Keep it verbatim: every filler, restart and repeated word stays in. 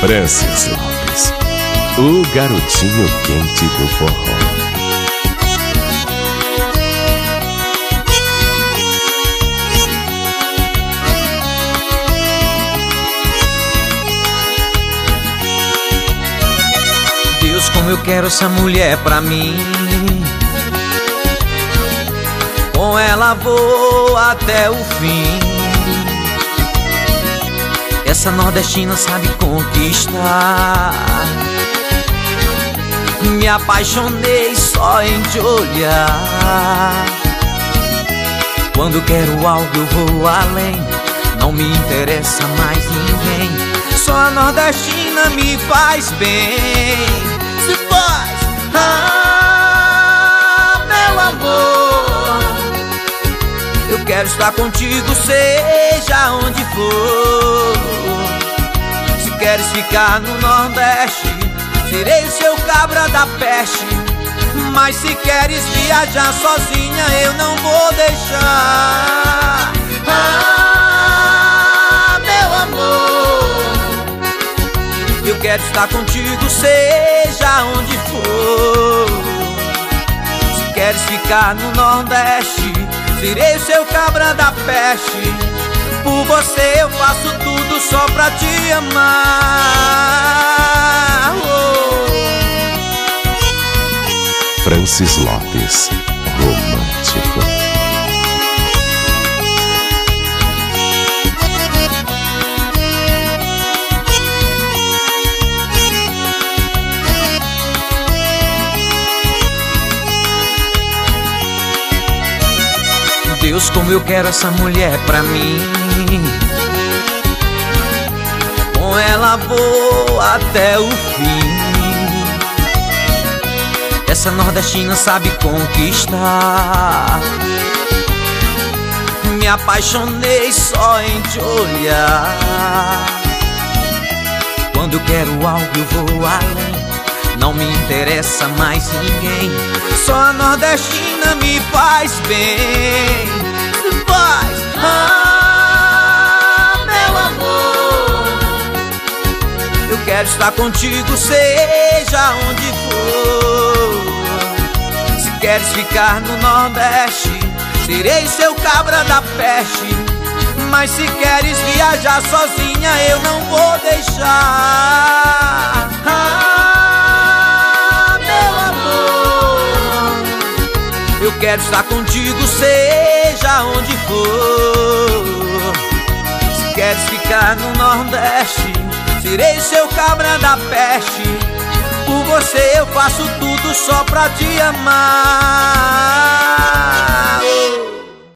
Francis Lopes, o garotinho quente do forró. Deus, como eu quero essa mulher pra mim. Com ela vou até o fim. Essa nordestina sabe conquistar. Me apaixonei só em te olhar. Quando quero algo eu vou além. Não me interessa mais ninguém. Só a nordestina me faz bem. Se faz, ah, meu amor, eu quero estar contigo, seja onde for. Se queres ficar no Nordeste, serei seu cabra da peste. Mas se queres viajar sozinha, eu não vou deixar. Ah, meu amor, eu quero estar contigo, seja onde for. Se queres ficar no Nordeste, serei seu cabra da peste. Por você eu faço tudo só pra te amar. Oh. Francis Lopes, romântico. Deus, como eu quero essa mulher pra mim. Com ela vou até o fim. Essa nordestina sabe conquistar. Me apaixonei só em te olhar. Quando eu quero algo eu vou além. Não me interessa mais ninguém. Só a nordestina me faz bem. Se faz, ah, meu amor, eu quero estar contigo, seja onde for. Se queres ficar no Nordeste, serei seu cabra da peste. Mas se queres viajar sozinha, eu não vou deixar. Ah, meu amor, eu quero estar contigo, seja onde for. Se queres ficar no Nordeste, serei seu cabra da peste. Por você eu faço tudo só pra te amar.